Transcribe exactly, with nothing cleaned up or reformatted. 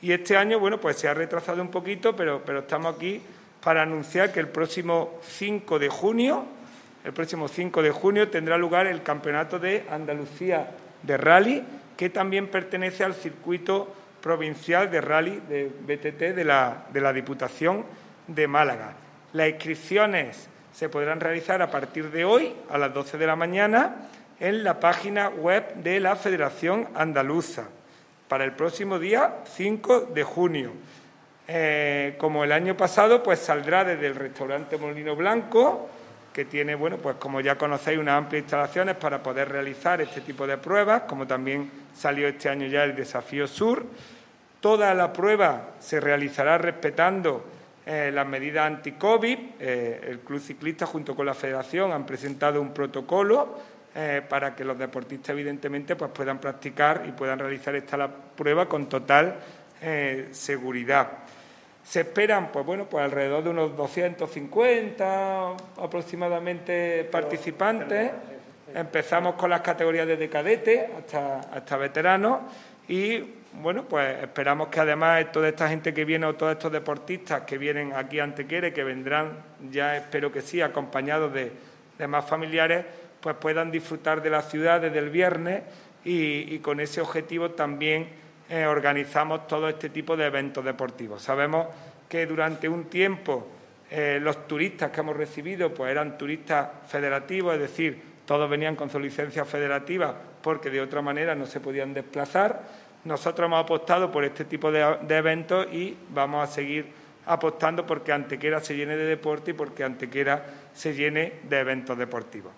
Y este año, bueno, pues se ha retrasado un poquito, pero, pero estamos aquí para anunciar que el próximo cinco de junio, el próximo cinco de junio tendrá lugar el Campeonato de Andalucía de Rally, que también pertenece al circuito provincial de rally de B T T de la, de la Diputación de Málaga. Las inscripciones se podrán realizar a partir de hoy, a las doce de la mañana, en la página web de la Federación Andaluza, para el próximo día cinco de junio. Eh, como el año pasado, pues saldrá desde el restaurante Molino Blanco, que tiene, bueno, pues como ya conocéis, unas amplias instalaciones para poder realizar este tipo de pruebas, como también salió este año ya el Desafío Sur. Toda la prueba se realizará respetando eh, las medidas anti-COVID. Eh, el Club Ciclista, junto con la Federación, han presentado un protocolo eh, para que los deportistas, evidentemente, pues puedan practicar y puedan realizar esta la prueba con total eh, seguridad. Se esperan, pues bueno, pues alrededor de unos doscientos cincuenta aproximadamente participantes. Empezamos con las categorías desde cadete hasta, hasta veteranos y, bueno, pues esperamos que además toda esta gente que viene o todos estos deportistas que vienen aquí a Antequera y que vendrán, ya espero que sí, acompañados de, de más familiares, pues puedan disfrutar de la ciudad desde el viernes y, y con ese objetivo también Eh, organizamos todo este tipo de eventos deportivos. Sabemos que durante un tiempo eh, los turistas que hemos recibido pues eran turistas federativos, es decir, todos venían con su licencia federativa porque de otra manera no se podían desplazar. Nosotros hemos apostado por este tipo de, de eventos y vamos a seguir apostando porque Antequera se llene de deporte y porque Antequera se llene de eventos deportivos.